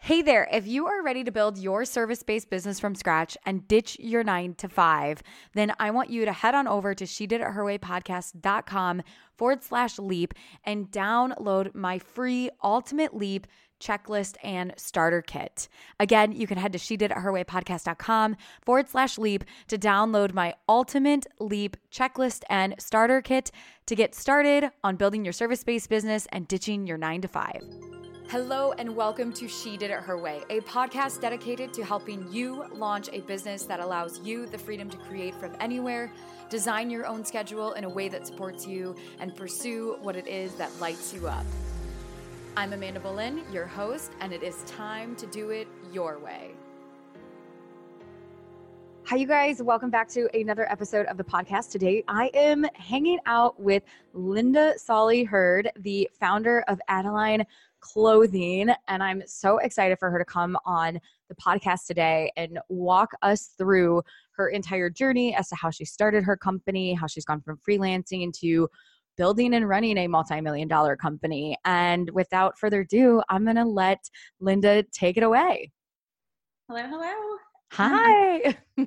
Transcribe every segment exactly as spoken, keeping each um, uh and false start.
Hey there, if you are ready to build your service-based business from scratch and ditch your nine to five, then I want you to head on over to she did it her way podcast.com forward slash leap and download my free Ultimate Leap checklist and starter kit. Again, you can head to she did it her way podcast.com forward slash leap to download my Ultimate Leap checklist and starter kit to get started on building your service-based business and ditching your nine to five. Hello and welcome to She Did It Her Way, a podcast dedicated to helping you launch a business that allows you the freedom to create from anywhere, design your own schedule in a way that supports you, and pursue what it is that lights you up. I'm Amanda Boleyn, your host, and it is time to do it your way. Hi, you guys. Welcome back to another episode of the podcast. Today, I am hanging out with Linda Solly Hurd, the founder of Adeline Clothing, and I'm so excited for her to come on the podcast today and walk us through her entire journey as to how she started her company, how she's gone from freelancing to building and running a multi-million dollar company. And without further ado, I'm going to let Linda take it away. Hello, hello. Hi. Um,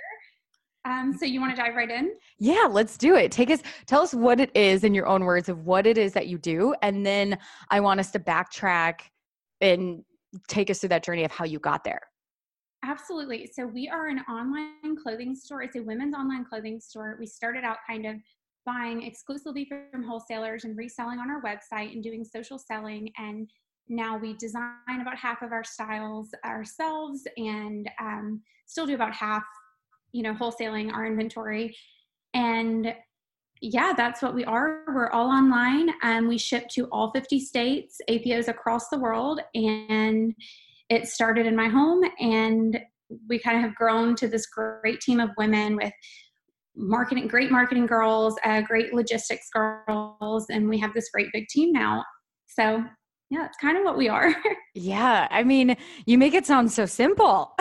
um, so you want to dive right in? Yeah, let's do it. Take us, tell us what it is in your own words of what it is that you do. And then I want us to backtrack and take us through that journey of how you got there. Absolutely. So we are an online clothing store. It's a women's online clothing store. We started out kind of buying exclusively from wholesalers and reselling on our website and doing social selling. And now we design about half of our styles ourselves and um, still do about half, you know, wholesaling our inventory. And yeah, that's what we are. We're all online and we ship to all fifty states, A P Os across the world. And it started in my home and we kind of have grown to this great team of women with marketing, great marketing girls, uh, great logistics girls. And we have this great big team now. So yeah, it's kind of what we are. Yeah. I mean, you make it sound so simple.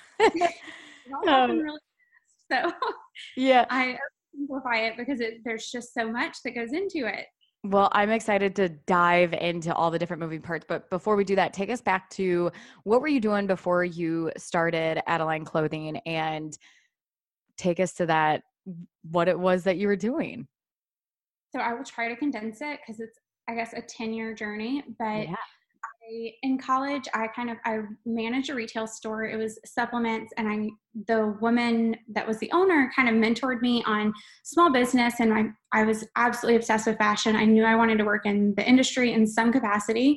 um, really so yeah, I simplify it because it, there's just so much that goes into it. Well, I'm excited to dive into all the different moving parts. But before we do that, take us back to what were you doing before you started Adeline Clothing, and take us to that, what it was that you were doing. So I will try to condense it because it's, I guess, a ten year journey, but yeah. I, in college, I kind of, I managed a retail store. It was supplements. And I, the woman that was the owner kind of mentored me on small business. And I, I was absolutely obsessed with fashion. I knew I wanted to work in the industry in some capacity.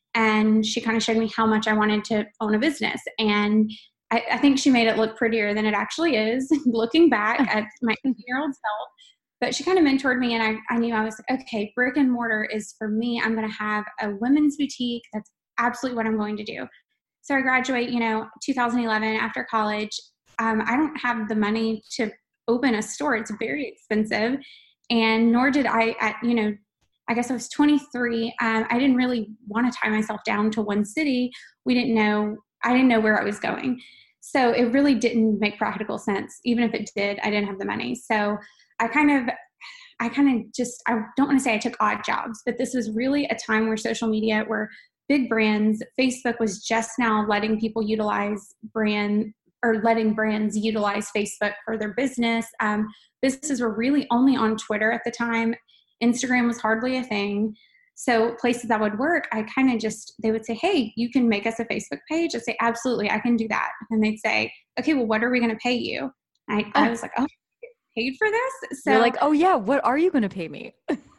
And she kind of showed me how much I wanted to own a business. And I, I think she made it look prettier than it actually is, looking back at my eighteen year old self. But she kind of mentored me, and I, I knew I was like, okay, brick and mortar is for me. I'm going to have a women's boutique. That's absolutely what I'm going to do. So I graduate, you know, two thousand eleven after college. Um, I don't have the money to open a store. It's very expensive. And nor did I, at, you know, I guess I was twenty-three. Um, I didn't really want to tie myself down to one city. We didn't know, I didn't know where I was going. So it really didn't make practical sense. Even if it did, I didn't have the money. So I kind of, I kind of just, I don't want to say I took odd jobs, but this was really a time where social media, where big brands, Facebook was just now letting people utilize brand or letting brands utilize Facebook for their business. Um, businesses were really only on Twitter at the time. Instagram was hardly a thing. So places that would work, I kind of just, they would say, hey, you can make us a Facebook page. I'd say, absolutely, I can do that. And they'd say, okay, well, what are we going to pay you? I, I was like, oh, paid for this? So you're like, oh yeah, what are you going to pay me?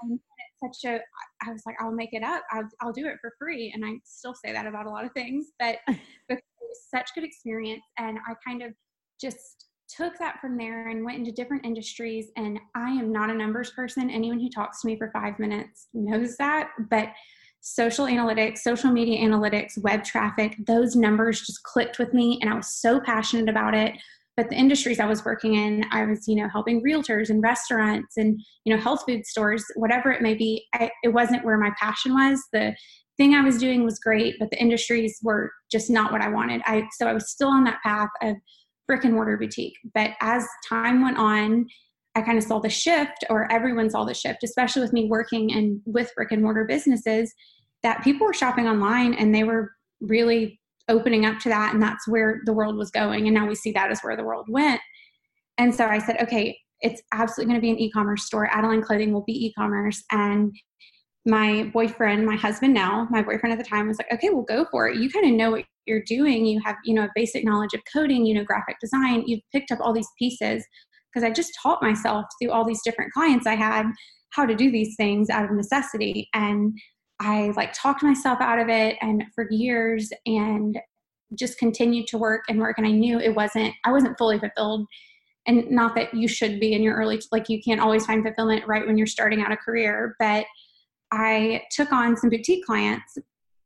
such a, I was like, I'll make it up. I'll, I'll do it for free. And I still say that about a lot of things, but because it was such good experience. And I kind of just took that from there and went into different industries. And I am not a numbers person. Anyone who talks to me for five minutes knows that, but social analytics, social media analytics, web traffic, those numbers just clicked with me. And I was so passionate about it. But the industries I was working in, I was, you know, helping realtors and restaurants and, you know, health food stores, whatever it may be. I, it wasn't where my passion was. The thing I was doing was great, but the industries were just not what I wanted. I, so I was still on that path of brick and mortar boutique. But as time went on, I kind of saw the shift, or everyone saw the shift, especially with me working and with brick and mortar businesses, that people were shopping online and they were really opening up to that. And that's where the world was going. And now we see that as where the world went. And so I said, okay, it's absolutely going to be an e-commerce store. Adeline Clothing will be e-commerce. And my boyfriend, my husband now, my boyfriend at the time was like, okay, we'll go for it. You kind of know what you're doing. You have, you know, a basic knowledge of coding, you know, graphic design. You've picked up all these pieces because I just taught myself through all these different clients I had how to do these things out of necessity. And I like talked myself out of it and for years and just continued to work and work. And I knew it wasn't, I wasn't fully fulfilled. And not that you should be in your early, like you can't always find fulfillment right when you're starting out a career, but I took on some boutique clients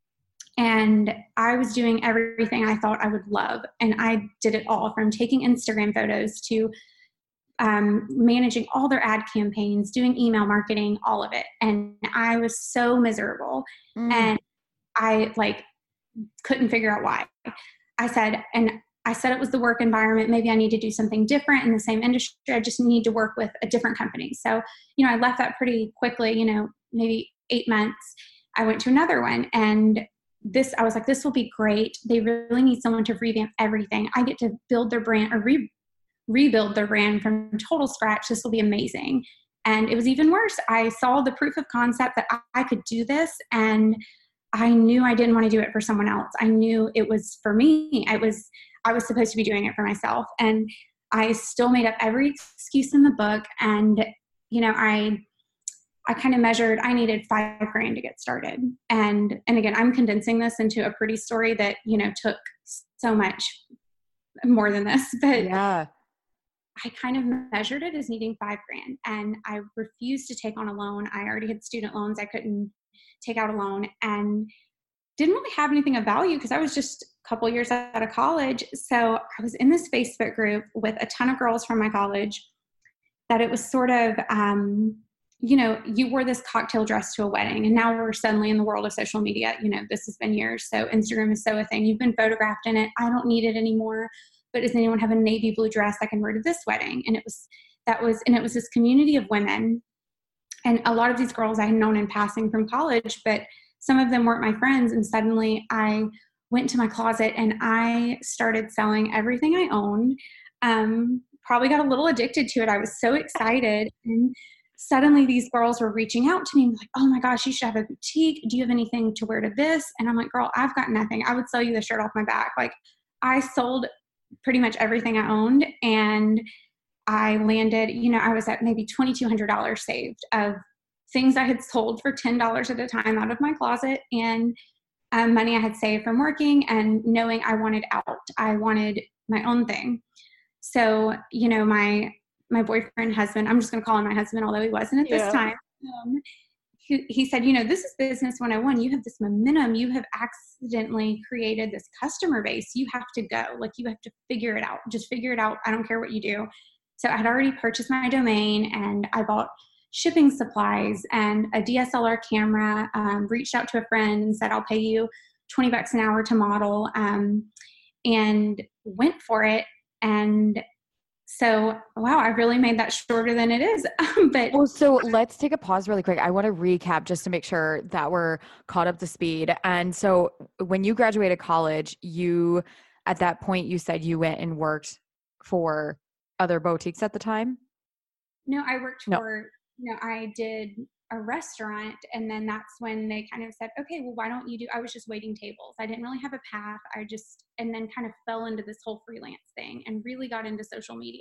and I was doing everything I thought I would love. And I did it all from taking Instagram photos to um, managing all their ad campaigns, doing email marketing, all of it. And I was so miserable. Mm. And I like couldn't figure out why. I said, and I said it was the work environment. Maybe I need to do something different in the same industry. I just need to work with a different company. So, you know, I left that pretty quickly, you know, maybe eight months. I went to another one and this, I was like, this will be great. They really need someone to revamp everything. I get to build their brand or re- rebuild their brand from total scratch. This will be amazing. And it was even worse. I saw the proof of concept that I, I could do this. And I knew I didn't want to do it for someone else. I knew it was for me. I was, I was supposed to be doing it for myself. And I still made up every excuse in the book. And, you know, I, I kind of measured, I needed five grand to get started. And, and again, I'm condensing this into a pretty story that, you know, took so much more than this, but yeah. I kind of measured it as needing five grand and I refused to take on a loan. I already had student loans. I couldn't take out a loan and didn't really have anything of value because I was just a couple years out of college. So I was in this Facebook group with a ton of girls from my college that it was sort of, um, you know, you wore this cocktail dress to a wedding and now we're suddenly in the world of social media. You know, this has been years. So Instagram is so a thing. You've been photographed in it. I don't need it anymore. But does anyone have a navy blue dress I can wear to this wedding? And it was, that was, and it was this community of women. And a lot of these girls I had known in passing from college, but some of them weren't my friends. And suddenly I went to my closet and I started selling everything I owned. Um, probably got a little addicted to it. I was so excited. And suddenly these girls were reaching out to me like, oh my gosh, you should have a boutique. Do you have anything to wear to this? And I'm like, girl, I've got nothing. I would sell you the shirt off my back. Like I sold pretty much everything I owned. And I landed, you know, I was at maybe twenty-two hundred dollars saved of things I had sold for ten dollars at a time out of my closet and um, money I had saved from working and knowing I wanted out. I wanted my own thing. So, you know, my, my boyfriend, husband, I'm just going to call him my husband, although he wasn't at this yeah. time. Um, he, he said, you know, this is business one oh one. You have this momentum. You have accidentally created this customer base. You have to go. Like you have to figure it out. Just figure it out. I don't care what you do. So I had already purchased my domain and I bought shipping supplies and a D S L R camera, um, reached out to a friend and said, I'll pay you twenty bucks an hour to model, um, and went for it. And so, wow, I really made that shorter than it is. But well, so let's take a pause really quick. I want to recap just to make sure that we're caught up to speed. And so when you graduated college, you, at that point, you said you went and worked for other boutiques at the time? No, I worked no. for, you know, I did a restaurant and then that's when they kind of said, okay, well, why don't you do, I was just waiting tables. I didn't really have a path. I just, and then kind of fell into this whole freelance thing and really got into social media.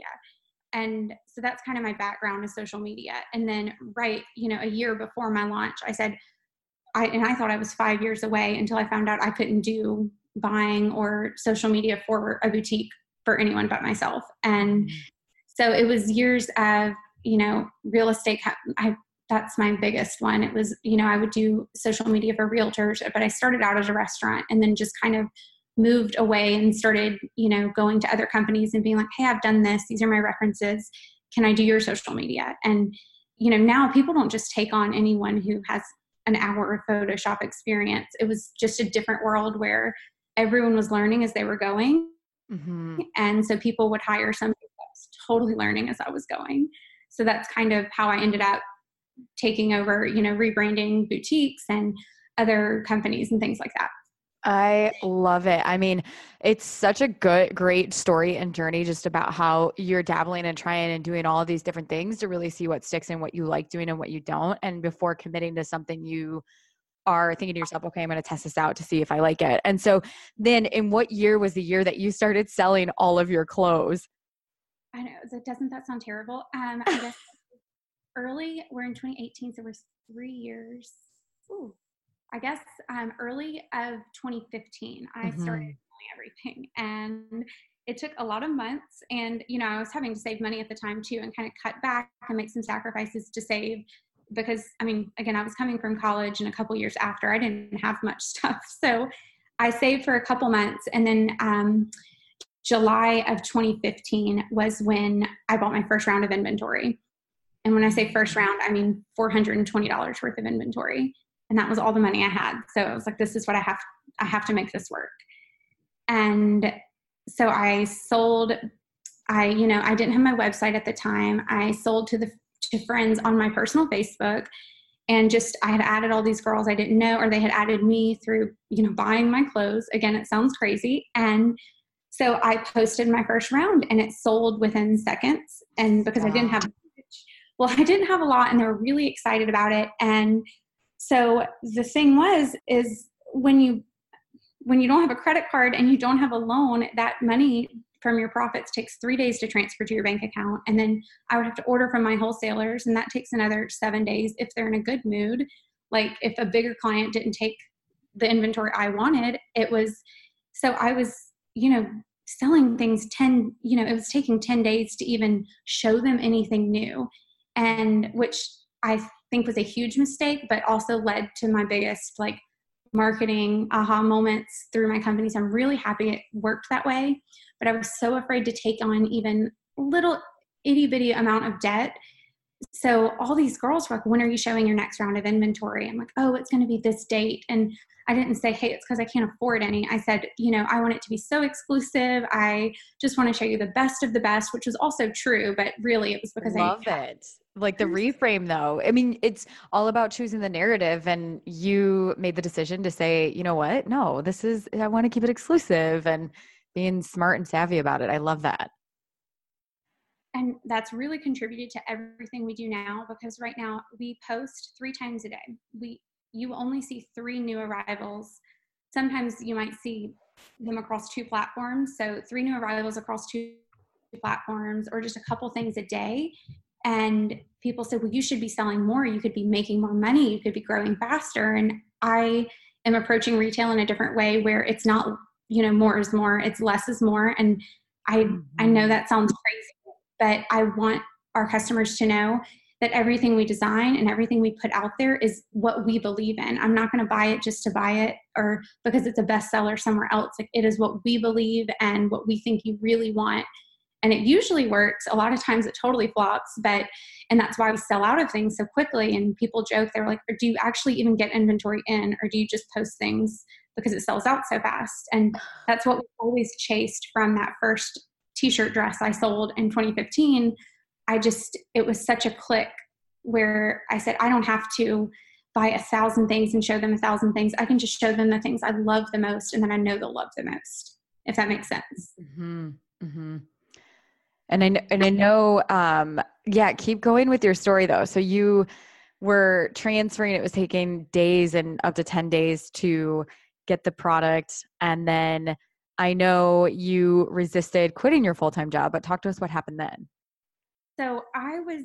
And so that's kind of my background is social media. And then, right, you know, a year before my launch, I said, I, and I thought I was five years away until I found out I couldn't do buying or social media for a boutique for anyone but myself. And so it was years of, you know, real estate. I, that's my biggest one. It was, you know, I would do social media for realtors, but I started out as a restaurant and then just kind of moved away and started, you know, going to other companies and being like, hey, I've done this. These are my references. Can I do your social media? And, you know, now people don't just take on anyone who has an hour of Photoshop experience. It was just a different world where everyone was learning as they were going. Mm-hmm. And so people would hire somebody that was totally learning as I was going. So that's kind of how I ended up taking over, you know, rebranding boutiques and other companies and things like that. I love it. I mean, it's such a good, great story and journey just about how you're dabbling and trying and doing all of these different things to really see what sticks and what you like doing and what you don't. And before committing to something, you are thinking to yourself, okay, I'm going to test this out to see if I like it. And so then in what year was the year that you started selling all of your clothes? I know. So doesn't that sound terrible? Um, I guess early, we're in twenty eighteen, so we're three years. Ooh. I guess um, early of twenty fifteen, I started Mm-hmm. doing everything, and it took a lot of months. And you know, I was having to save money at the time too, and kind of cut back and make some sacrifices to save. Because I mean, again, I was coming from college, and a couple years after, I didn't have much stuff, so I saved for a couple months, and then um, July of twenty fifteen was when I bought my first round of inventory. And when I say first round, I mean four hundred twenty dollars worth of inventory. And that was all the money I had. So I was like, this is what I have, I have to make this work. And so I sold, I, you know, I didn't have my website at the time. I sold to the, to friends on my personal Facebook, and just, I had added all these girls I didn't know, or they had added me through, you know, buying my clothes. Again, it sounds crazy. And so I posted my first round, and it sold within seconds. And because wow. I didn't have, well, I didn't have a lot, and they were really excited about it. And so the thing was, is when you, when you don't have a credit card and you don't have a loan, that money from your profits takes three days to transfer to your bank account. And then I would have to order from my wholesalers, and that takes another seven days if they're in a good mood. Like if a bigger client didn't take the inventory I wanted, it was, so I was, you know, selling things ten, you know, it was taking ten days to even show them anything new. And which I think was a huge mistake, but also led to my biggest like marketing aha moments through my companies. I'm really happy it worked that way, but I was so afraid to take on even little itty bitty amount of debt. So all these girls were like, when are you showing your next round of inventory? I'm like, oh, it's going to be this date. And I didn't say, hey, it's because I can't afford any. I said, you know, I want it to be so exclusive. I just want to show you the best of the best, which was also true, but really it was because Love I love it. Like the reframe though. I mean, it's all about choosing the narrative, and you made the decision to say, you know what? No, this is, I want to keep it exclusive, and being smart and savvy about it. I love that. And that's really contributed to everything we do now, because right now we post three times a day. We, you only see three new arrivals. Sometimes you might see them across two platforms. So three new arrivals across two platforms, or just a couple things a day. And people say, well, you should be selling more. You could be making more money. You could be growing faster. And I am approaching retail in a different way, where it's not, you know, more is more, it's less is more. And I, mm-hmm. I know that sounds crazy, but I want our customers to know that everything we design and everything we put out there is what we believe in. I'm not going to buy it just to buy it, or because it's a bestseller somewhere else. Like, it is what we believe and what we think you really want. And it usually works. A lot of times it totally flops, but, and that's why we sell out of things so quickly. And people joke, they're like, do you actually even get inventory in, or do you just post things because it sells out so fast? And that's what we always chased from that first t-shirt dress I sold in twenty fifteen. I just, it was such a click where I said, I don't have to buy a thousand things and show them a thousand things. I can just show them the things I love the most, and then I know they'll love the most, if that makes sense. Mm-hmm. Mm-hmm. And I, and I know, um, yeah, keep going with your story though. So you were transferring, it was taking days and up to ten days to get the product. And then I know you resisted quitting your full-time job, but talk to us what happened then. So I was,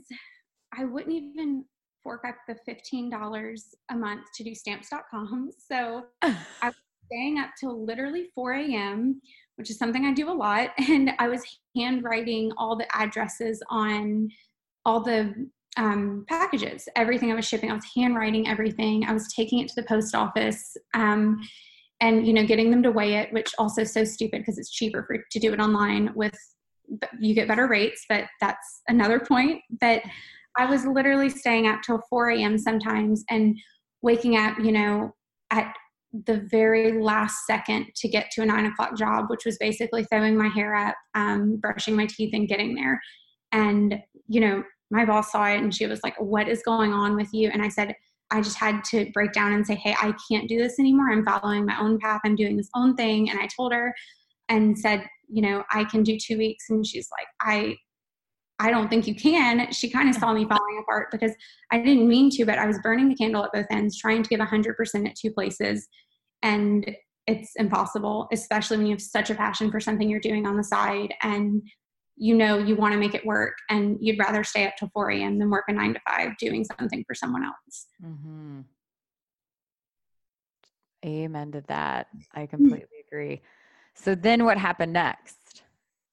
I wouldn't even fork up the fifteen dollars a month to do stamps dot com. So I was staying up till literally four a.m., which is something I do a lot. And I was handwriting all the addresses on all the um, packages, everything I was shipping. I was handwriting everything. I was taking it to the post office um, and, you know, getting them to weigh it, which also is so stupid because it's cheaper for, to do it online with, you get better rates, but that's another point. But I was literally staying up till four a.m. sometimes and waking up, you know, at the very last second to get to a nine o'clock job, which was basically throwing my hair up, um, brushing my teeth and getting there. And, you know, my boss saw it and she was like, what is going on with you? And I said, I just had to break down and say, hey, I can't do this anymore. I'm following my own path. I'm doing this own thing. And I told her and said, you know, I can do two weeks. And she's like, I, I don't think you can. She kind of saw me falling apart because I didn't mean to, but I was burning the candle at both ends, trying to give one hundred percent at two places. And it's impossible, especially when you have such a passion for something you're doing on the side and you know you want to make it work and you'd rather stay up till four a.m. than work a nine to five doing something for someone else. Mm-hmm. Amen to that. I completely agree. So then what happened next?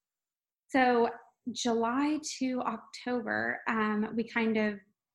So July to October, um, we kind of,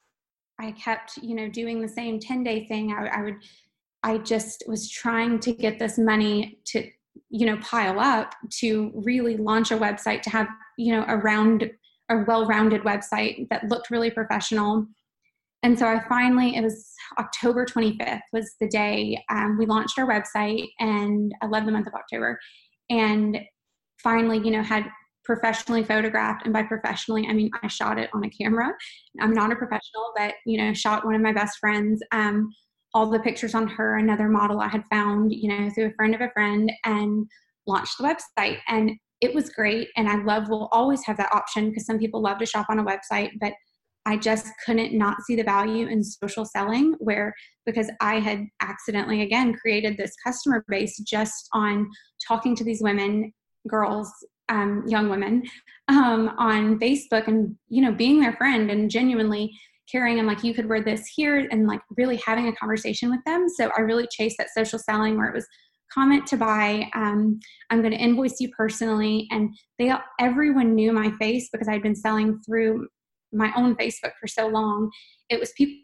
I kept, you know, doing the same ten day thing. I, I would, I just was trying to get this money to, you know, pile up to really launch a website, to have, you know, a round, a well-rounded website that looked really professional. And so I finally, it was October twenty-fifth was the day um, we launched our website, and I love the month of October. And finally, you know, had professionally photographed, and by professionally, I mean, I shot it on a camera. I'm not a professional, but, you know, shot one of my best friends, um, all the pictures on her, another model I had found, you know, through a friend of a friend, and launched the website. And it was great. And I love, we'll always have that option because some people love to shop on a website, but I just couldn't not see the value in social selling, where, because I had accidentally, again, created this customer base just on talking to these women, girls, um, young women, um, on Facebook, and, you know, being their friend and genuinely caring. And like, you could wear this here, and like really having a conversation with them. So I really chased that social selling where it was comment to buy. Um, I'm going to invoice you personally. And they, everyone knew my face because I'd been selling through my own Facebook for so long. It was people,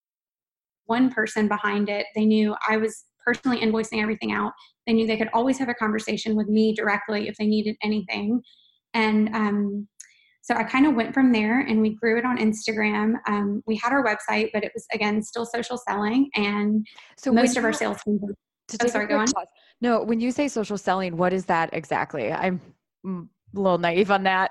one person behind it. They knew I was personally invoicing everything out. They knew they could always have a conversation with me directly if they needed anything. And um, so I kind of went from there, and we grew it on Instagram. Um, we had our website, but it was, again, still social selling. And so most of you, our sales team. To Oh, sorry, go on. Pause. No, when you say social selling, what is that exactly? I'm a little naive on that.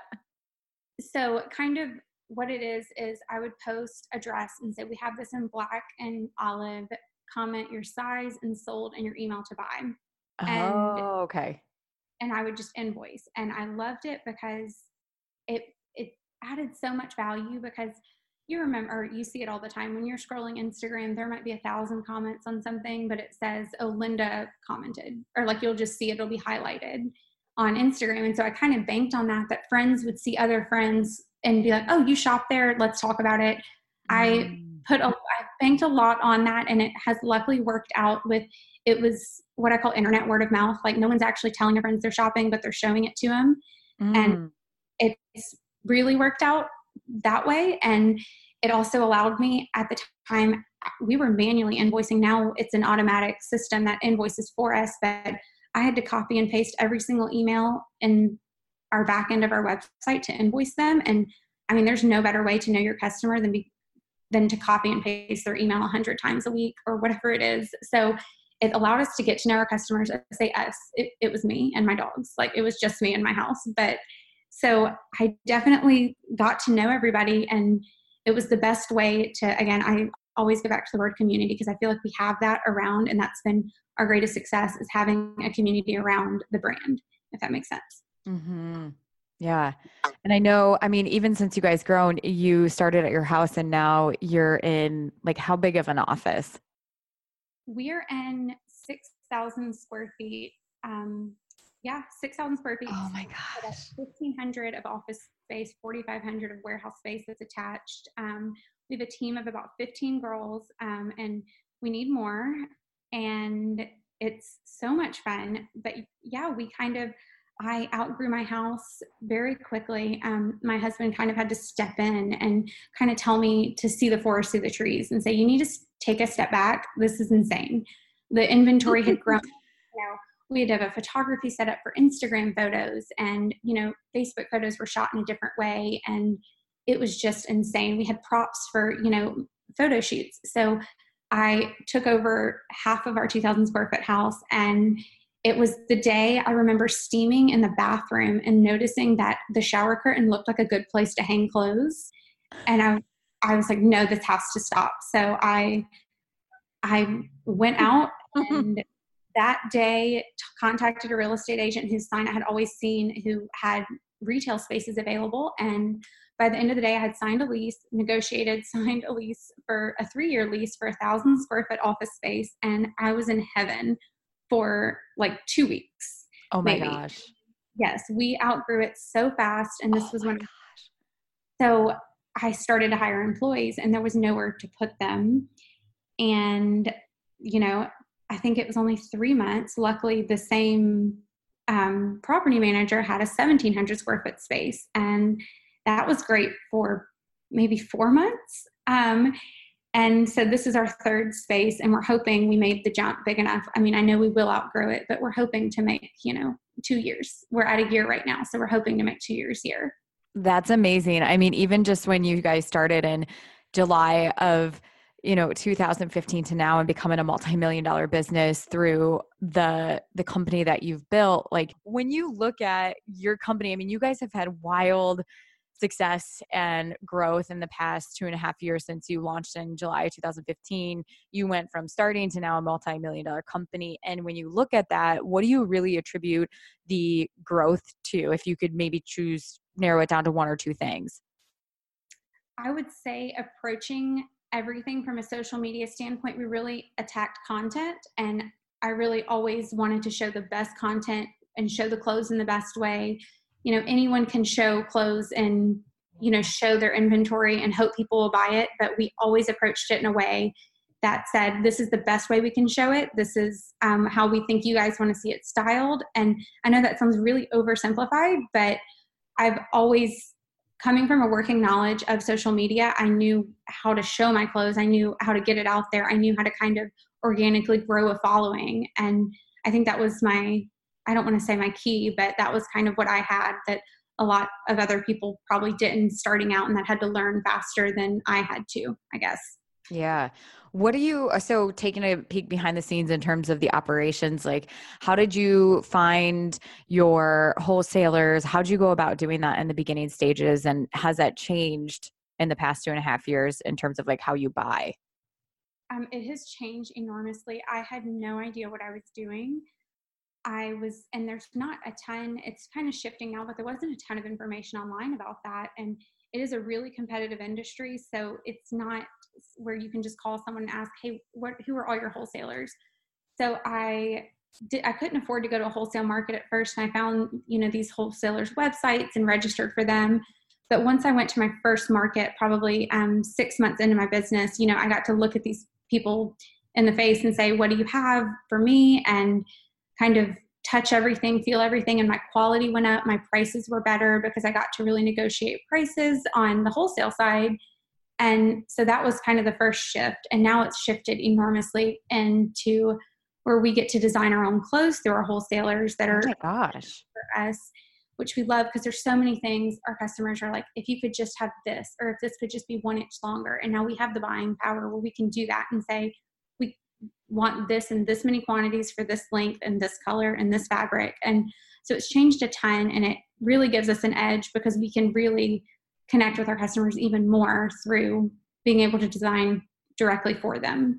So kind of what it is, is I would post a dress and say, we have this in black and olive, comment your size and sold and your email to buy. And, oh, okay. And I would just invoice. And I loved it because it, it added so much value, because you remember, you see it all the time when you're scrolling Instagram, there might be a thousand comments on something, but it says, oh, Linda commented, or like, you'll just see it, it'll be highlighted on Instagram. And so I kind of banked on that, that friends would see other friends and be like, oh, you shop there, let's talk about it. Mm. I put a, I banked a lot on that, and it has luckily worked out with, it was what I call internet word of mouth. Like, no one's actually telling their friends they're shopping, but they're showing it to them. Mm. And it's really worked out that way. And it also allowed me, at the time, we were manually invoicing. Now it's an automatic system that invoices for us, but I had to copy and paste every single email in our back end of our website to invoice them. And I mean, there's no better way to know your customer than be, than to copy and paste their email a hundred times a week or whatever it is. So it allowed us to get to know our customers. I say us, it, it was me and my dogs. Like, it was just me in my house. But so I definitely got to know everybody, and it was the best way to, again, I always go back to the word community, because I feel like we have that around, and that's been our greatest success, is having a community around the brand, if that makes sense. Mm-hmm. Yeah. And I know, I mean, even since you guys grown, you started at your house and now you're in, like, how big of an office? We're in six thousand square feet. Um, yeah, six thousand square feet. Oh my gosh. fifteen hundred of office space, forty-five hundred of warehouse space that's attached. Um, we have a team of about fifteen girls, um, and we need more. And it's so much fun. But yeah, we kind of, I outgrew my house very quickly. Um, my husband kind of had to step in and kind of tell me to see the forest through the trees and say, you need to take a step back. This is insane. The inventory had grown. You know, we had to have a photography set up for Instagram photos, and, you know, Facebook photos were shot in a different way. And it was just insane. We had props for, you know, photo shoots. So I took over half of our two thousand square foot house, and it was the day I remember steaming in the bathroom and noticing that the shower curtain looked like a good place to hang clothes. And I, I was like, no, this has to stop. So I I went out and that day t- contacted a real estate agent whose sign I had always seen, who had retail spaces available. And by the end of the day, I had signed a lease, negotiated, signed a lease for a three-year lease for a thousand square foot office space. And I was in heaven for like two weeks. Oh my maybe. gosh. Yes, we outgrew it so fast. And this Oh was my when, gosh. so I started to hire employees and there was nowhere to put them. And, you know, I think it was only three months. Luckily, the same um, property manager had a seventeen hundred square foot space. And that was great for maybe four months. Um, and so this is our third space, and we're hoping we made the jump big enough. I mean, I know we will outgrow it, but we're hoping to make, you know, two years. We're at a year right now. So we're hoping to make two years here. That's amazing. I mean, even just when you guys started in July of, you know, two thousand fifteen to now and becoming a multi-million dollar business through the the company that you've built, like when you look at your company, I mean, you guys have had wild success and growth in the past two and a half years since you launched in July two thousand fifteen. You went from starting to now a multi-million dollar company. And when you look at that, what do you really attribute the growth to? If you could maybe choose, narrow it down to one or two things. I would say approaching everything from a social media standpoint, we really attacked content. And I really always wanted to show the best content and show the clothes in the best way. You know, anyone can show clothes and, you know, show their inventory and hope people will buy it. But we always approached it in a way that said, this is the best way we can show it. This is um, how we think you guys want to see it styled. And I know that sounds really oversimplified, but I've always, coming from a working knowledge of social media, I knew how to show my clothes. I knew how to get it out there. I knew how to kind of organically grow a following. And I think that was my, I don't want to say my key, but that was kind of what I had that a lot of other people probably didn't starting out, and that had to learn faster than I had to, I guess. Yeah. What do you, so taking a peek behind the scenes in terms of the operations, like how did you find your wholesalers? How did you go about doing that in the beginning stages? And has that changed in the past two and a half years in terms of like how you buy? Um, it has changed enormously. I had no idea what I was doing. I was, and there's not a ton, it's kind of shifting now, but there wasn't a ton of information online about that. And it is a really competitive industry. So it's not where you can just call someone and ask, hey, what, who are all your wholesalers? So I did, I couldn't afford to go to a wholesale market at first. And I found, you know, these wholesalers' websites and registered for them. But once I went to my first market, probably um, six months into my business, you know, I got to look at these people in the face and say, what do you have for me? And kind of touch everything, feel everything. And my quality went up. My prices were better because I got to really negotiate prices on the wholesale side. And so that was kind of the first shift. And now it's shifted enormously into where we get to design our own clothes through our wholesalers that are oh my gosh. for us, which we love because there's so many things our customers are like, if you could just have this, or if this could just be one inch longer. And now we have the buying power where we can do that and say, we want this in this many quantities for this length and this color and this fabric. And so it's changed a ton, and it really gives us an edge because we can really connect with our customers even more through being able to design directly for them.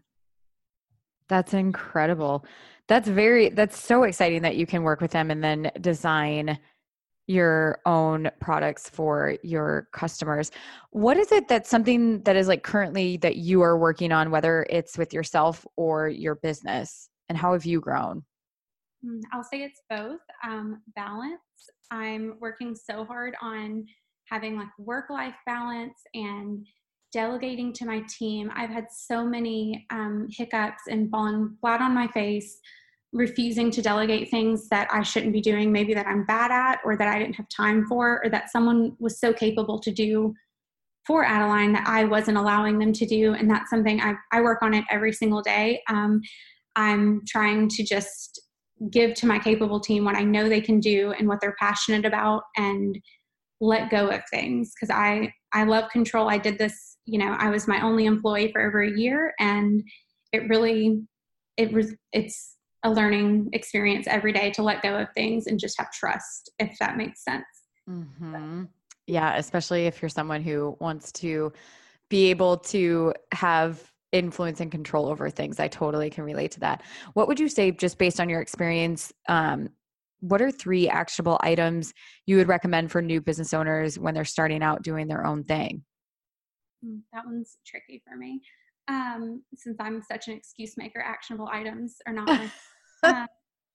That's incredible. That's very, that's so exciting that you can work with them and then design your own products for your customers. What is it that's something that is like currently that you are working on, whether it's with yourself or your business, and how have you grown? I'll say it's both. Um, balance. I'm working so hard on having like work-life balance and delegating to my team. I've had so many um, hiccups and fallen flat on my face, refusing to delegate things that I shouldn't be doing, maybe that I'm bad at or that I didn't have time for, or that someone was so capable to do for Adeline that I wasn't allowing them to do. And that's something I, I work on it every single day. Um, I'm trying to just give to my capable team what I know they can do and what they're passionate about, and let go of things. Cause I, I love control. I did this, you know, I was my only employee for over a year, and it really, it was, it's a learning experience every day to let go of things and just have trust, if that makes sense. Mm-hmm. Yeah. Especially if you're someone who wants to be able to have influence and control over things. I totally can relate to that. What would you say, just based on your experience, um, what are three actionable items you would recommend for new business owners when they're starting out doing their own thing? That one's tricky for me. Um, since I'm such an excuse maker, actionable items are not my, uh,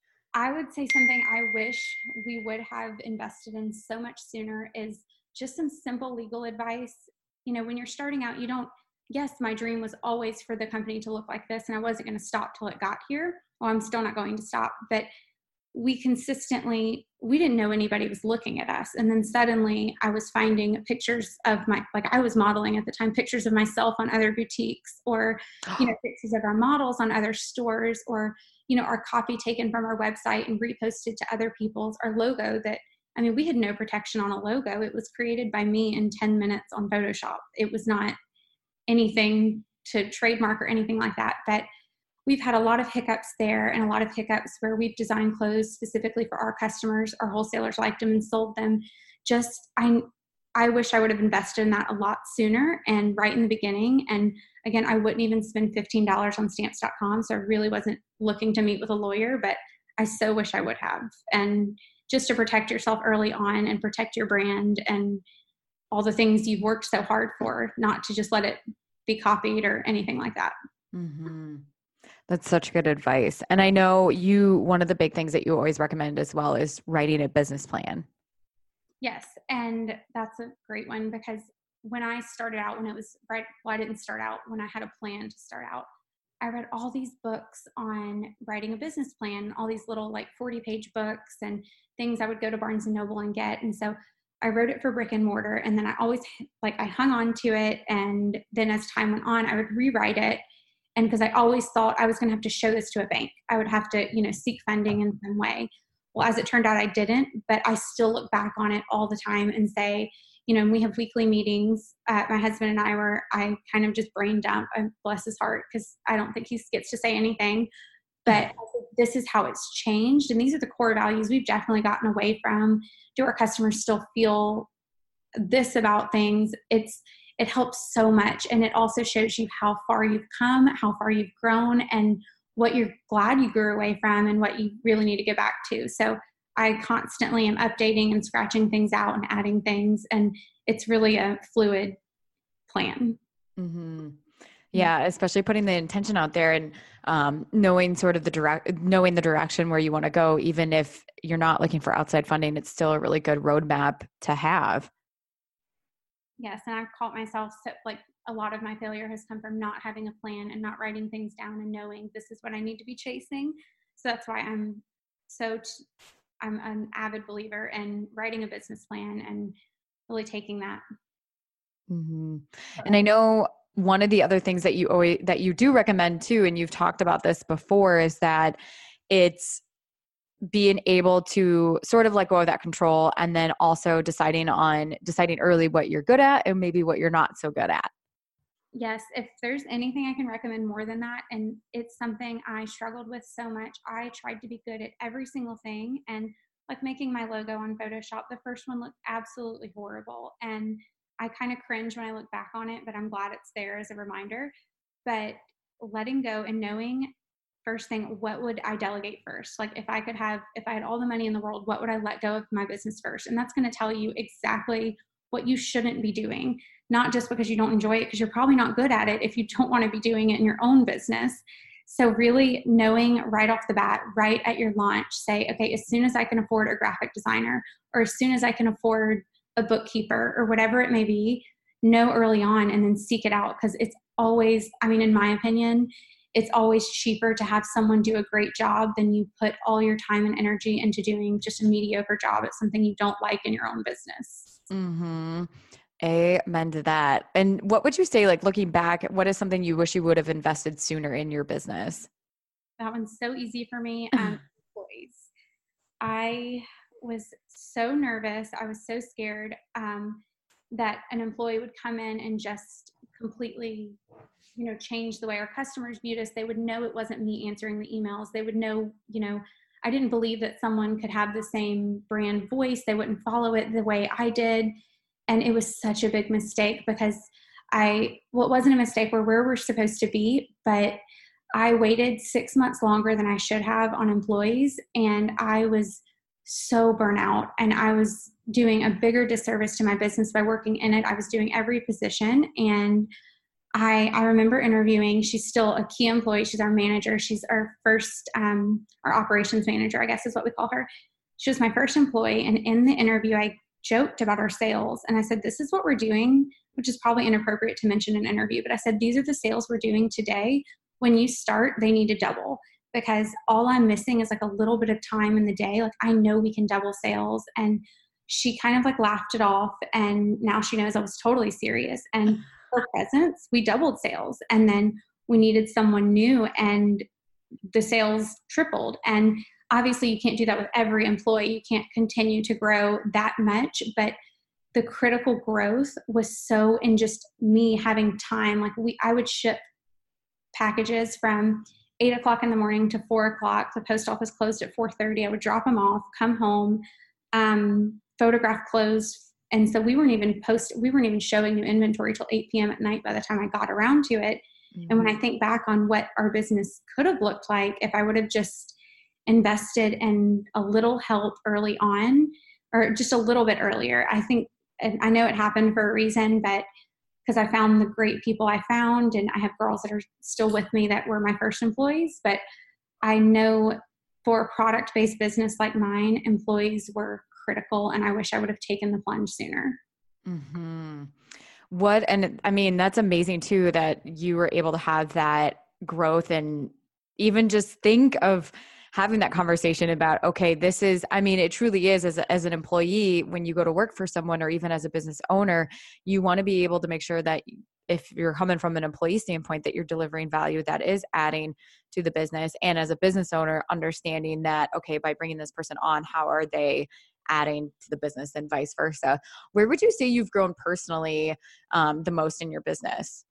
I would say something I wish we would have invested in so much sooner is just some simple legal advice. You know, when you're starting out, you don't, yes, my dream was always for the company to look like this, and I wasn't going to stop till it got here. Well, I'm still not going to stop, but we consistently, we didn't know anybody was looking at us. And then suddenly I was finding pictures of my, like I was modeling at the time, pictures of myself on other boutiques, or, you know, pictures of our models on other stores, or, you know, our copy taken from our website and reposted to other people's, our logo that, I mean, we had no protection on a logo. It was created by me in ten minutes on Photoshop. It was not anything to trademark or anything like that. But we've had a lot of hiccups there, and a lot of hiccups where we've designed clothes specifically for our customers. Our wholesalers liked them and sold them. Just, I, I wish I would have invested in that a lot sooner and right in the beginning. And again, I wouldn't even spend fifteen dollars on stamps dot com. So I really wasn't looking to meet with a lawyer, but I so wish I would have. And just to protect yourself early on and protect your brand and all the things you've worked so hard for, not to just let it be copied or anything like that. Mm-hmm. That's such good advice. And I know you, one of the big things that you always recommend as well is writing a business plan. Yes. And that's a great one, because when I started out, when it was right, well, I didn't start out when I had a plan to start out. I read all these books on writing a business plan, all these little like forty page books and things I would go to Barnes and Noble and get. And so I wrote it for brick and mortar. And then I always like, I hung on to it. And then as time went on, I would rewrite it. And because I always thought I was going to have to show this to a bank, I would have to, you know, seek funding in some way. Well, as it turned out, I didn't, but I still look back on it all the time and say, you know, we have weekly meetings. Uh, my husband and I were, I kind of just brain dump, and bless his heart, because I don't think he gets to say anything, but this is how it's changed. And these are the core values we've definitely gotten away from. Do our customers still feel this about things? It's, it helps so much. And it also shows you how far you've come, how far you've grown, and what you're glad you grew away from and what you really need to get back to. So I constantly am updating and scratching things out and adding things. And it's really a fluid plan. Mm-hmm. Yeah. Especially putting the intention out there and um, knowing sort of the direct, knowing the direction where you want to go, even if you're not looking for outside funding, it's still a really good roadmap to have. Yes. And I've caught myself, like a lot of my failure has come from not having a plan and not writing things down and knowing this is what I need to be chasing. So that's why I'm so, t- I'm an avid believer in writing a business plan and really taking that. Mm-hmm. And I know one of the other things that you always, that you do recommend too, and you've talked about this before, is that it's being able to sort of let go of that control, and then also deciding on deciding early what you're good at and maybe what you're not so good at. Yes. If there's anything I can recommend more than that, and it's something I struggled with so much, I tried to be good at every single thing. And like making my logo on Photoshop, the first one looked absolutely horrible. And I kind of cringe when I look back on it, but I'm glad it's there as a reminder. But letting go and knowing, first thing, what would I delegate first? Like if I could have, if I had all the money in the world, what would I let go of my business first? And that's going to tell you exactly what you shouldn't be doing, not just because you don't enjoy it, because you're probably not good at it if you don't want to be doing it in your own business. So really knowing right off the bat, right at your launch, say, okay, as soon as I can afford a graphic designer, or as soon as I can afford a bookkeeper, or whatever it may be, know early on and then seek it out. Because it's always, I mean, in my opinion, it's always cheaper to have someone do a great job than you put all your time and energy into doing just a mediocre job at something you don't like in your own business. Mm-hmm. Amen to that. And what would you say, like looking back, what is something you wish you would have invested sooner in your business? That one's so easy for me. Um, employees. I was so nervous. I was so scared um, that an employee would come in and just completely, you know, change the way our customers viewed us. They would know it wasn't me answering the emails. They would know, you know, I didn't believe that someone could have the same brand voice. They wouldn't follow it the way I did. And it was such a big mistake, because I, well, it wasn't a mistake. We're where we're supposed to be, but I waited six months longer than I should have on employees. And I was so burnt out, and I was doing a bigger disservice to my business by working in it. I was doing every position. And I, I remember interviewing, she's still a key employee. She's our manager. She's our first, um, our operations manager, I guess is what we call her. She was my first employee. And in the interview, I joked about our sales. And I said, this is what we're doing, which is probably inappropriate to mention in an interview. But I said, these are the sales we're doing today. When you start, they need to double, because all I'm missing is like a little bit of time in the day. Like, I know we can double sales. And she kind of like laughed it off. And now she knows I was totally serious. And her presence, we doubled sales. And then we needed someone new, and the sales tripled. And obviously you can't do that with every employee. You can't continue to grow that much, but the critical growth was so in just me having time. Like we, I would ship packages from eight o'clock in the morning to four o'clock. The post office closed at four thirty. I would drop them off, come home, um, photograph clothes. And so we weren't even post, we weren't even showing new inventory till eight p.m. at night by the time I got around to it. Mm-hmm. And when I think back on what our business could have looked like if I would have just invested in a little help early on, or just a little bit earlier, I think, and I know it happened for a reason, but because I found the great people I found, and I have girls that are still with me that were my first employees, but I know for a product-based business like mine, employees were critical, and I wish I would have taken the plunge sooner. Mm-hmm. What, and I mean, that's amazing too, that you were able to have that growth, and even just think of having that conversation about, okay, this is, I mean, it truly is as, a, as an employee, when you go to work for someone, or even as a business owner, you want to be able to make sure that if you're coming from an employee standpoint, that you're delivering value that is adding to the business. And as a business owner, understanding that, okay, by bringing this person on, how are they adding to the business, and vice versa. Where would you say you've grown personally um, the most in your business?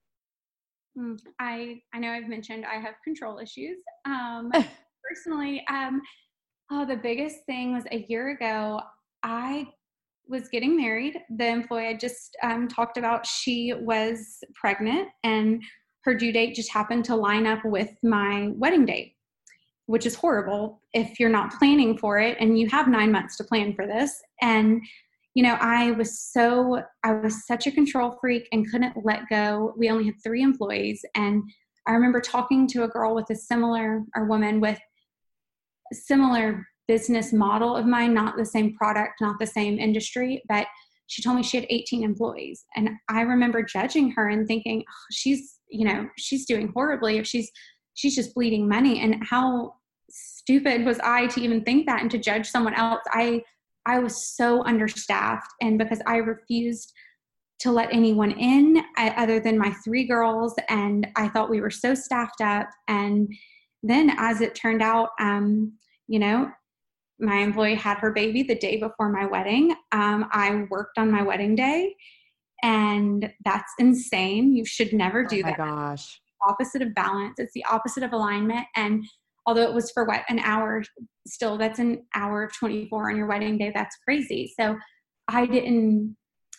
I, I know I've mentioned I have control issues. Um, personally, um, oh, the biggest thing was a year ago, I was getting married. The employee I just um, talked about, she was pregnant, and her due date just happened to line up with my wedding date, which is horrible if you're not planning for it, and you have nine months to plan for this. And, you know, I was so, I was such a control freak and couldn't let go. We only had three employees. And I remember talking to a girl with a similar, or woman with a similar business model of mine, not the same product, not the same industry, but she told me she had eighteen employees. And I remember judging her and thinking, oh, she's, you know, she's doing horribly if she's, she's just bleeding money. And how stupid was I to even think that and to judge someone else. I, I was so understaffed, and because I refused to let anyone in I, other than my three girls. And I thought we were so staffed up. And then as it turned out, um, you know, my employee had her baby the day before my wedding. Um, I worked on my wedding day, and that's insane. You should never do that. Oh my gosh. Opposite of balance. It's the opposite of alignment. And although it was for what, an hour, still that's an hour of twenty-four on your wedding day. That's crazy. So I didn't,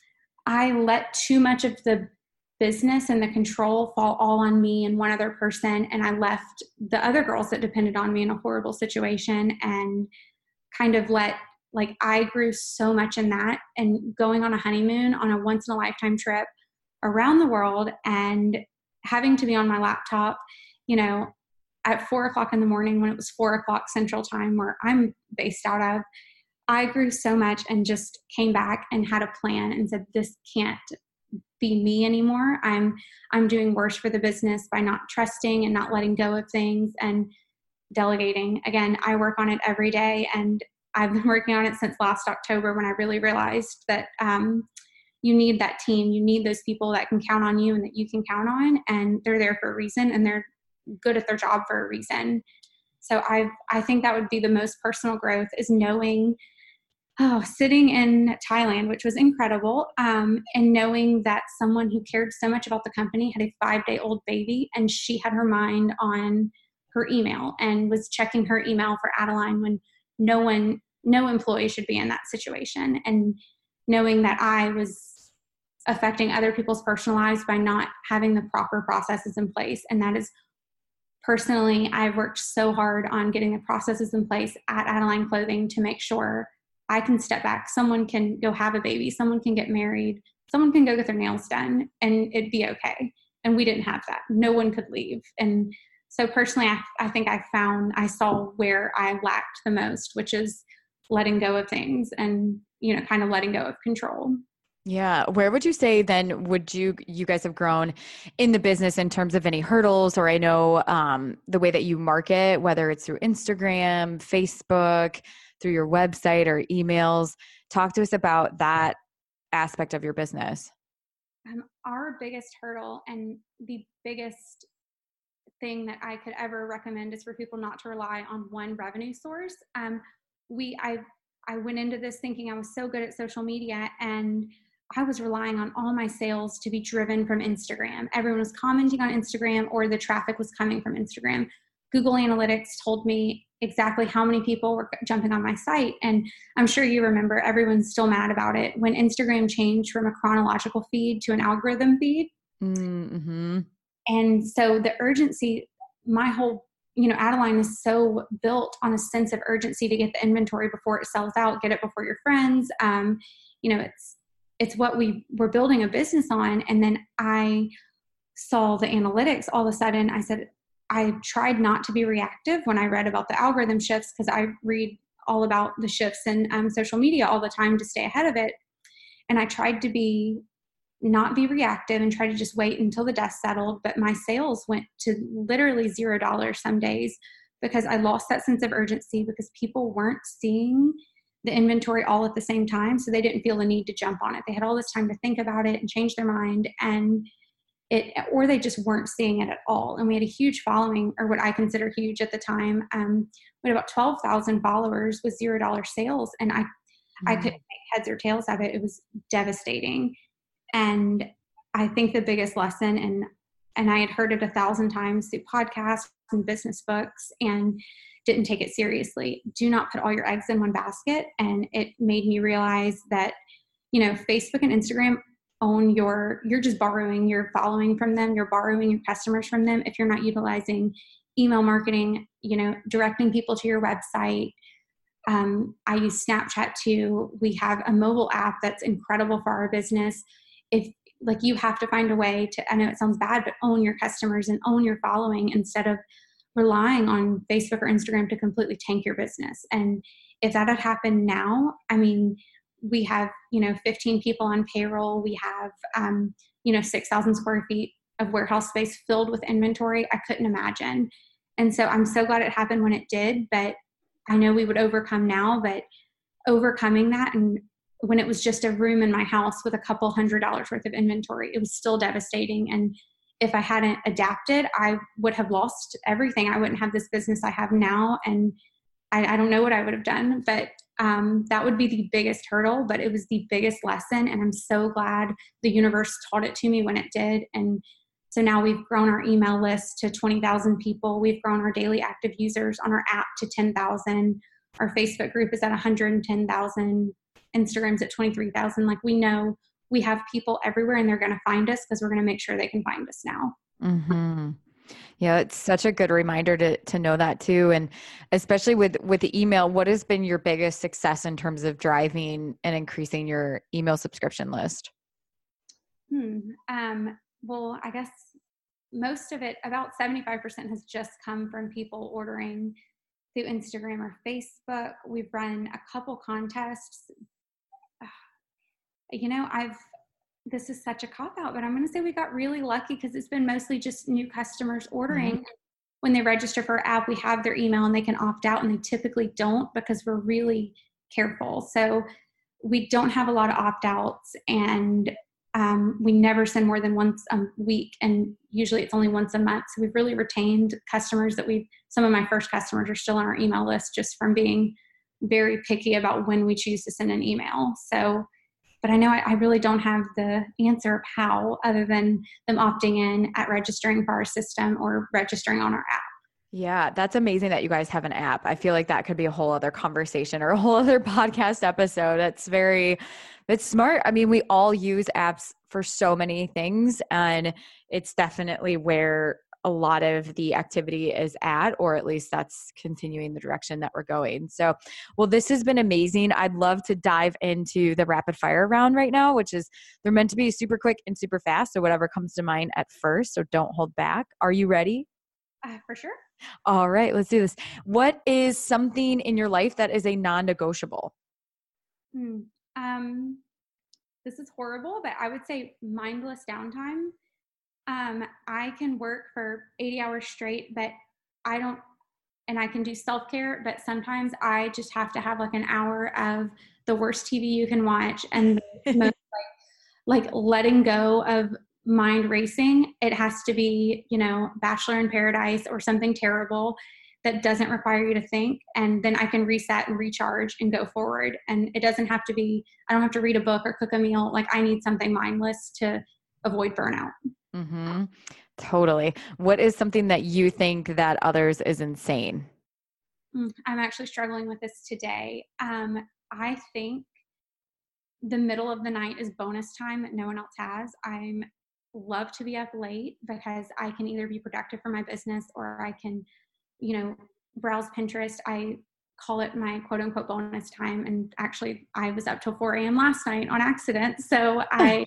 I let too much of the business and the control fall all on me and one other person. And I left the other girls that depended on me in a horrible situation, and kind of let, like, I grew so much in that, and going on a honeymoon on a once in a lifetime trip around the world, and having to be on my laptop, you know, at four o'clock in the morning when it was four o'clock central time where I'm based out of. I grew so much and just came back and had a plan and said, this can't be me anymore. I'm, I'm doing worse for the business by not trusting and not letting go of things and delegating. Again, I work on it every day, and I've been working on it since last October, when I really realized that, um, you need that team. You need those people that can count on you and that you can count on, and they're there for a reason, and they're good at their job for a reason. So I I think that would be the most personal growth, is knowing, oh, sitting in Thailand, which was incredible, um, and knowing that someone who cared so much about the company had a five-day-old baby, and she had her mind on her email and was checking her email for Adeline when no one, no employee should be in that situation. And knowing that I was affecting other people's personal lives by not having the proper processes in place. And that is personally, I've worked so hard on getting the processes in place at Adeline Clothing to make sure I can step back. Someone can go have a baby. Someone can get married. Someone can go get their nails done and it'd be okay. And we didn't have that. No one could leave. And so personally, I, I think I found, I saw where I lacked the most, which is letting go of things and, you know, kind of letting go of control. Yeah. Where would you say then would you, you guys have grown in the business in terms of any hurdles, or I know um, the way that you market, whether it's through Instagram, Facebook, through your website or emails? Talk to us about that aspect of your business. Um, our biggest hurdle and the biggest thing that I could ever recommend is for people not to rely on one revenue source. Um, we, I, I went into this thinking I was so good at social media, and I was relying on all my sales to be driven from Instagram. Everyone was commenting on Instagram, or the traffic was coming from Instagram. Google Analytics told me exactly how many people were jumping on my site. And I'm sure you remember, everyone's still mad about it, when Instagram changed from a chronological feed to an algorithm feed. Mm-hmm. And so the urgency, my whole, you know, Adeline is so built on a sense of urgency to get the inventory before it sells out, get it before your friends. Um, you know, it's, it's what we were building a business on. And then I saw the analytics. All of a sudden I said, I tried not to be reactive when I read about the algorithm shifts, because I read all about the shifts in um, social media all the time to stay ahead of it. And I tried to be, not be reactive and try to just wait until the dust settled. But my sales went to literally zero dollars some days, because I lost that sense of urgency, because people weren't seeing the inventory all at the same time. So they didn't feel the need to jump on it. They had all this time to think about it and change their mind, and it, or they just weren't seeing it at all. And we had a huge following, or what I consider huge at the time. Um, we had about twelve thousand followers with zero dollar sales. And I, mm-hmm. I couldn't make heads or tails of it. It was devastating. And I think the biggest lesson, and, and I had heard it a thousand times through podcasts and business books, and didn't take it seriously. Do not put all your eggs in one basket. And it made me realize that, you know, Facebook and Instagram own your, you're just borrowing your following from them. You're borrowing your customers from them if you're not utilizing email marketing, you know, directing people to your website. Um, I use Snapchat too. We have a mobile app that's incredible for our business. If like, you have to find a way to, I know it sounds bad, but own your customers and own your following instead of relying on Facebook or Instagram to completely tank your business. And if that had happened now, I mean, we have, you know, fifteen people on payroll. We have, um, you know, six thousand square feet of warehouse space filled with inventory. I couldn't imagine. And so I'm so glad it happened when it did, but I know we would overcome now, but overcoming that, and when it was just a room in my house with a couple hundred dollars worth of inventory, it was still devastating. And if I hadn't adapted, I would have lost everything. I wouldn't have this business I have now. And I, I don't know what I would have done, but um, that would be the biggest hurdle, but it was the biggest lesson. And I'm so glad the universe taught it to me when it did. And so now we've grown our email list to twenty thousand people. We've grown our daily active users on our app to ten thousand. Our Facebook group is at one hundred ten thousand. Instagram's at twenty-three thousand. Like, we know we have people everywhere, and they're going to find us because we're going to make sure they can find us now. Mm-hmm. Yeah, it's such a good reminder to to know that too. And especially with, with the email, what has been your biggest success in terms of driving and increasing your email subscription list? Hmm. Um, well, I guess most of it, about seventy-five percent has just come from people ordering through Instagram or Facebook. We've run a couple contests. You know, I've, this is such a cop out, but I'm going to say we got really lucky because it's been mostly just new customers ordering. Mm-hmm. When they register for our app, we have their email and they can opt out, and they typically don't because we're really careful. So we don't have a lot of opt outs, and um, we never send more than once a week. And usually it's only once a month. So we've really retained customers that we've, some of my first customers are still on our email list just from being very picky about when we choose to send an email. So, but I know I, I really don't have the answer of how, other than them opting in at registering for our system or registering on our app. Yeah, that's amazing that you guys have an app. I feel like that could be a whole other conversation or a whole other podcast episode. That's very, it's smart. I mean, we all use apps for so many things, and it's definitely where a lot of the activity is at, or at least that's continuing the direction that we're going. So, well, this has been amazing. I'd love to dive into the rapid fire round right now, which is they're meant to be super quick and super fast. So whatever comes to mind at first. So don't hold back. Are you ready? Uh, for sure. All right, let's do this. What is something in your life that is a non-negotiable? Hmm. Um, this is horrible, but I would say mindless downtime. Um, I can work for eighty hours straight, but I don't, and I can do self care, but sometimes I just have to have like an hour of the worst T V you can watch and the most like letting go of mind racing. It has to be, you know, Bachelor in Paradise or something terrible that doesn't require you to think. And then I can reset and recharge and go forward. And it doesn't have to be, I don't have to read a book or cook a meal. Like I need something mindless to avoid burnout. Mm-hmm. Totally. What is something that you think that others is insane? Mm, I'm actually struggling with this today. Um, I think the middle of the night is bonus time that no one else has. I'm love to be up late because I can either be productive for my business or I can, you know, browse Pinterest. I call it my quote unquote bonus time. And actually I was up till four a.m. last night on accident. So I,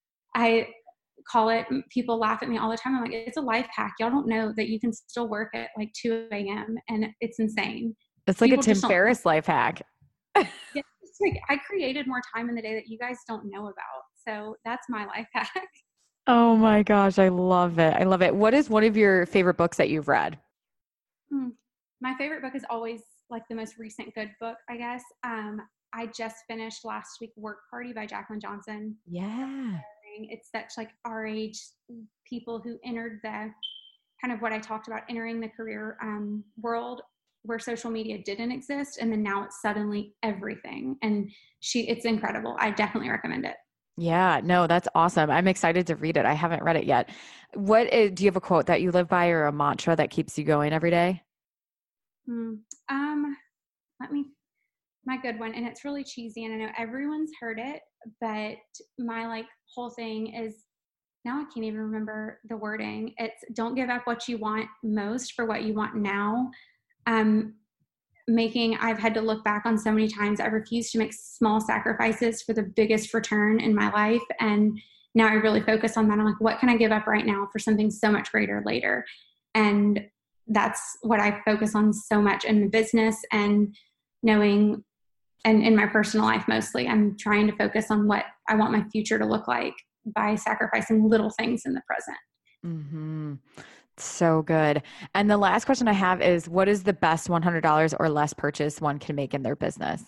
I call it, people laugh at me all the time. I'm like, it's a life hack. Y'all don't know that you can still work at like two a.m. and it's insane. It's like People a Tim Ferriss life hack. Yeah, it's like I created more time in the day that you guys don't know about. So that's my life hack. Oh my gosh, I love it. I love it. What is one of your favorite books that you've read? Hmm. My favorite book is always like the most recent good book, I guess. Um, I just finished last week Work Party by Jacqueline Johnson. Yeah. It's such like our age people who entered the kind of what I talked about, entering the career um, world where social media didn't exist. And then now it's suddenly everything. And she, it's incredible. I definitely recommend it. Yeah, no, that's awesome. I'm excited to read it. I haven't read it yet. What is, do you have a quote that you live by or a mantra that keeps you going every day? Hmm. Um, let me, my good one. And it's really cheesy. And I know everyone's heard it, but my like whole thing is now I can't even remember the wording. It's don't give up what you want most for what you want now. Um, making, I've had to look back on so many times. I refuse to make small sacrifices for the biggest return in my life. And now I really focus on that. I'm like, what can I give up right now for something so much greater later? And that's what I focus on so much in the business and knowing, and in my personal life mostly, I'm trying to focus on what I want my future to look like by sacrificing little things in the present. Mm-hmm. So good. And the last question I have is, what is the best one hundred dollars or less purchase one can make in their business?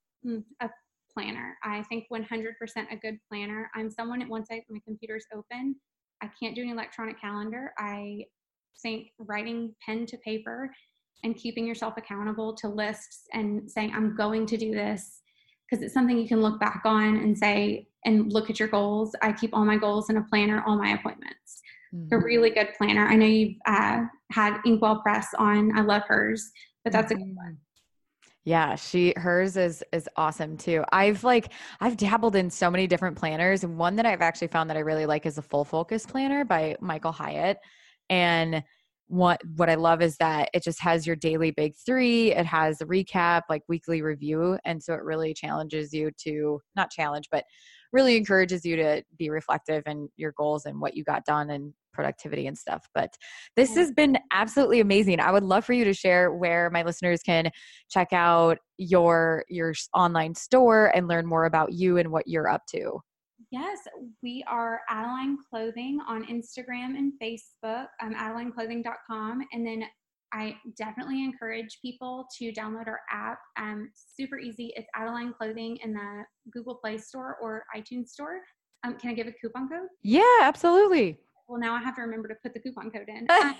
A planner. I think one hundred percent a good planner. I'm someone that once I, my computer's open, I can't do an electronic calendar. I think writing pen to paper and keeping yourself accountable to lists and saying, I'm going to do this, because it's something you can look back on and say, and look at your goals. I keep all my goals in a planner, all my appointments. Mm-hmm. A really good planner. I know you've uh, had Inkwell Press on. I love hers, but that's mm-hmm. a good one. Yeah, she, hers is, is awesome too. I've like, I've dabbled in so many different planners, and one that I've actually found that I really like is a Full Focus Planner by Michael Hyatt. And what, what I love is that it just has your daily big three. It has a recap, like weekly review. And so it really challenges you to, not challenge, but really encourages you to be reflective in your goals and what you got done and productivity and stuff. But this has been absolutely amazing. I would love for you to share where my listeners can check out your, your online store and learn more about you and what you're up to. Yes, we are Adeline Clothing on Instagram and Facebook, um, adeline clothing dot com. And then I definitely encourage people to download our app. Um, super easy. It's Adeline Clothing in the Google Play Store or iTunes Store. Um, can I give a coupon code? Yeah, absolutely. Well, now I have to remember to put the coupon code in. Um,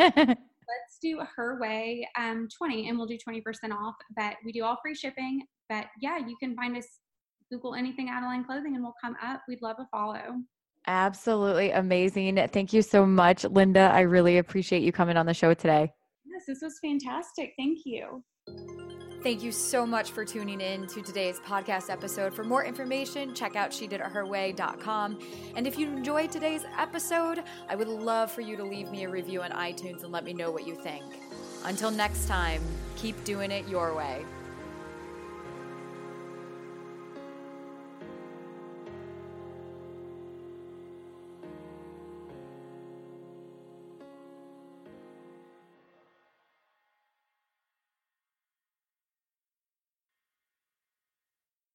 let's do Her Way um, twenty, and we'll do twenty percent off. But we do all free shipping. But yeah, you can find us, Google anything Adeline Clothing, and we'll come up. We'd love a follow. Absolutely amazing. Thank you so much, Linda. I really appreciate you coming on the show today. Yes, this was fantastic. Thank you. Thank you so much for tuning in to today's podcast episode. For more information, check out she did it her way dot com. And if you enjoyed today's episode, I would love for you to leave me a review on iTunes and let me know what you think. Until next time, keep doing it your way.